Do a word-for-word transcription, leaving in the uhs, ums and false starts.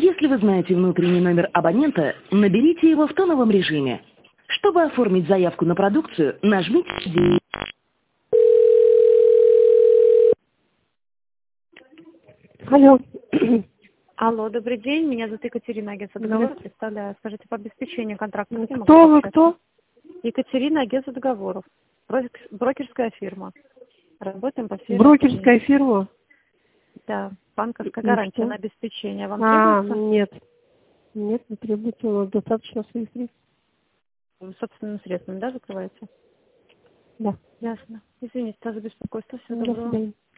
Если вы знаете внутренний номер абонента, наберите его в тоновом режиме. Чтобы оформить заявку на продукцию, нажмите девять. Алло. Алло, добрый день. Меня зовут Екатерина, агентство договоров. Представляю. Скажите, по обеспечению контракта. Ну, кто вы, кто? Екатерина, агентство договоров. Брок- Брокерская фирма. Работаем по сфере. Брокерская фирма? Да. Банковская И гарантия что? на обеспечение. Вам А, требуется? нет. Нет, не требуется. У нас достаточно своих средств. Собственным средством, да, закрываете? Да. Ясно. Извините за беспокойство. Всего До доброго. свидания.